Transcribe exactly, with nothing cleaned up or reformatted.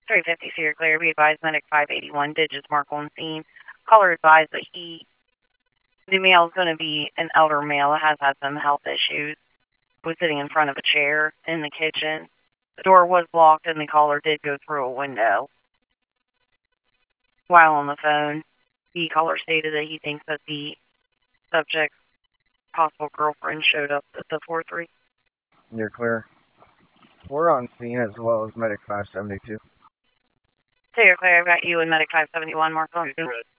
three fifty Cedar Clear, be advised medic five eighty-one, digits mark on scene. Caller advised that he, the male is going to be an elder male that has had some health issues. Was sitting in front of a chair in the kitchen. The door was blocked and the caller did go through a window. While on the phone, the caller stated that he thinks that the subject's possible girlfriend showed up at the four three. You're clear. We're on scene as well as medic five seventy-two. So you're clear, I've got you and medic five seventy-one, mark on scene.